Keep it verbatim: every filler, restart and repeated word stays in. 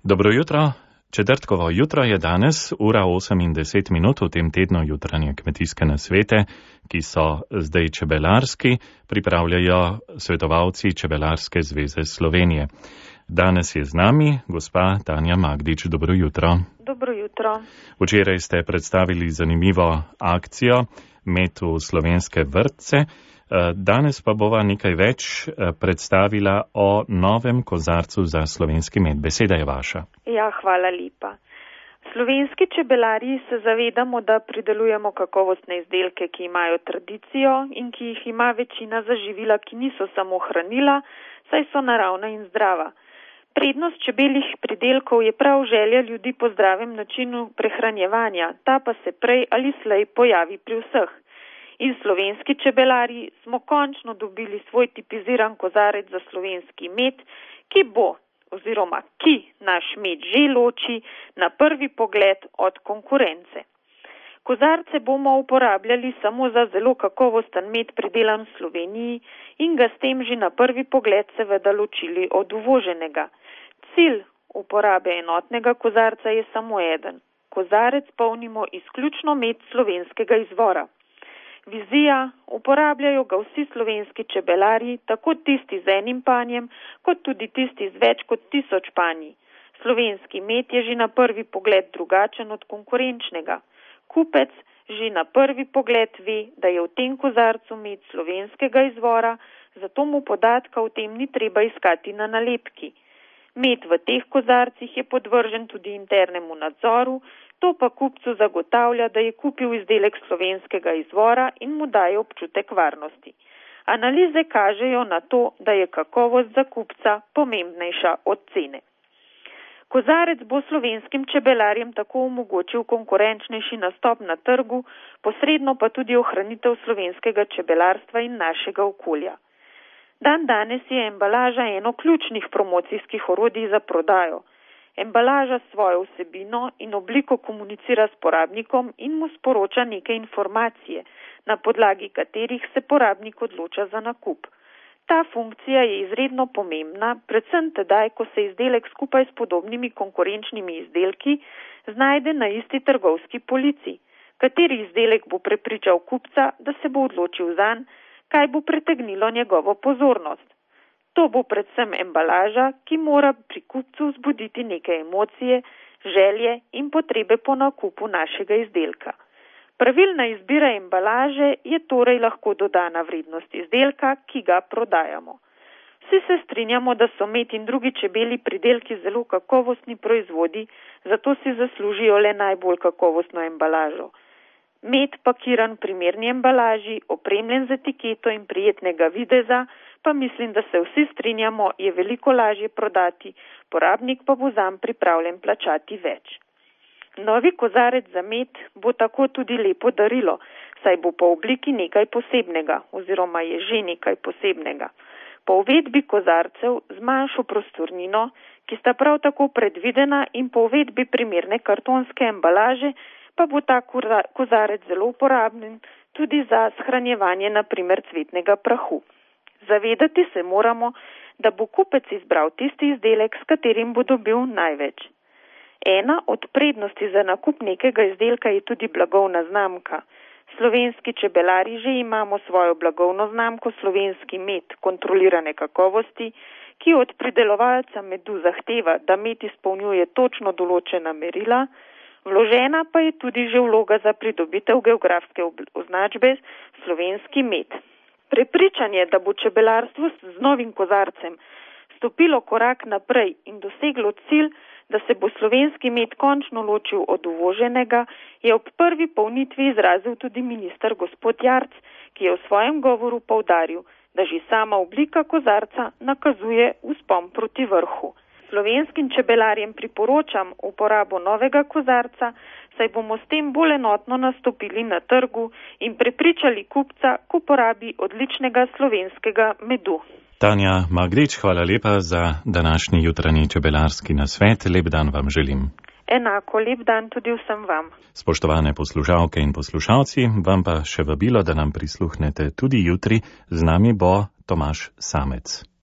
Dobro jutro. Četrtkovo jutro je danes, ura osem in deset minut v tem tednu jutranje kmetijske nasvete, ki so zdaj čebelarski, pripravljajo svetovalci Čebelarske zveze Slovenije. Danes je z nami gospa Tanja Magdič. Dobro jutro. Dobro jutro. Včeraj ste predstavili zanimivo akcijo Med v slovenske vrtce. Danes pa bova nekaj več predstavila o novem kozarcu za slovenski med. Beseda je vaša. Ja, hvala lepa. Slovenski čebelarji se zavedamo, da pridelujemo kakovostne izdelke, ki imajo tradicijo in ki jih ima večina za živila, ki niso samo hranila, saj so naravna in zdrava. Prednost čebeljih pridelkov je prav želja ljudi po zdravem načinu prehranjevanja, ta pa se prej ali slej pojavi pri vseh. In slovenski čebelarji smo končno dobili svoj tipiziran kozarec za slovenski med, ki bo oziroma ki naš med že loči na prvi pogled od konkurence. Kozarce bomo uporabljali samo za zelo kakovosten med pridelan v Sloveniji in ga s tem že na prvi pogled seveda ločili od uvoženega. Cilj uporabe enotnega kozarca je samo eden. Kozarec polnimo izključno med slovenskega izvora. Vizija, uporabljajo ga vsi slovenski čebelarji, tako tisti z enim panjem, kot tudi tisti z več kot tisoč panji. Slovenski med je že na prvi pogled drugačen od konkurenčnega. Kupec že na prvi pogled ve, da je v tem kozarcu med slovenskega izvora, zato mu podatka o tem ni treba iskati na nalepki. Med v teh kozarcih je podvržen tudi internemu nadzoru, to pa kupcu zagotavlja, da je kupil izdelek slovenskega izvora in mu daje občutek varnosti. Analize kažejo na to, da je kakovost za kupca pomembnejša od cene. Kozarec bo slovenskim čebelarjem tako omogočil konkurenčnejši nastop na trgu, posredno pa tudi ohranitev slovenskega čebelarstva in našega okolja. Dan danes je embalaža eno ključnih promocijskih orodij za prodajo. Embalaža svojo vsebino in obliko komunicira s porabnikom in mu sporoča neke informacije, na podlagi katerih se porabnik odloča za nakup. Ta funkcija je izredno pomembna, predvsem tedaj, ko se izdelek skupaj s podobnimi konkurenčnimi izdelki znajde na isti trgovski polici. Kateri izdelek bo prepričal kupca, da se bo odločil zanj, kaj bo pritegnilo njegovo pozornost. To bo predvsem embalaža, ki mora pri kupcu vzbuditi neke emocije, želje in potrebe po nakupu našega izdelka. Pravilna izbira embalaže je torej lahko dodana vrednost izdelka, ki ga prodajamo. Vsi se strinjamo, da so med in drugi čebelji pridelki zelo kakovostni proizvodi, zato si zaslužijo le najbolj kakovostno embalažo. Med pakiran v primerni embalaži, opremljen z etiketo in prijetnega videza, pa mislim, da se vsi strinjamo, je veliko lažje prodati, porabnik pa bo zanj pripravljen plačati več. Novi kozarec za med bo tako tudi lepo darilo, saj bo po obliki nekaj posebnega oziroma je že nekaj posebnega. Po uvedbi kozarcev z manjšo prostornino, ki sta prav tako predvidena in po uvedbi primerne kartonske embalaže, pa bo ta kozarec zelo uporaben tudi za shranjevanje na primer cvetnega prahu. Zavedati se moramo, da bo kupec izbral tisti izdelek, s katerim bo dobil največ. Ena od prednosti za nakup nekega izdelka je tudi blagovna znamka. Slovenski čebelarji že imamo svojo blagovno znamko Slovenski med kontrolirane kakovosti, ki od pridelovalca medu zahteva, da med izpolnjuje točno določena merila, vložena pa je tudi že vloga za pridobitev geografske označbe Slovenski med. Prepričanje, da bo čebelarstvo z novim kozarcem stopilo korak naprej in doseglo cilj, da se bo slovenski med končno ločil od uvoženega, je ob prvi polnitvi izrazil tudi minister gospod Jarc, ki je v svojem govoru poudaril, da že sama oblika kozarca nakazuje vzpon proti vrhu. Slovenskim čebelarjem priporočam uporabo novega kozarca, saj bomo s tem bolj enotno nastopili na trgu in prepričali kupca k uporabi odličnega slovenskega medu. Tanja Magdič, hvala lepa za današnji jutranji čebelarski nasvet. Lep dan vam želim. Enako lep dan tudi vsem vam. Spoštovane poslušalke in poslušalci, vam pa še vabilo, da nam prisluhnete tudi jutri. Z nami bo Tomaž Samec.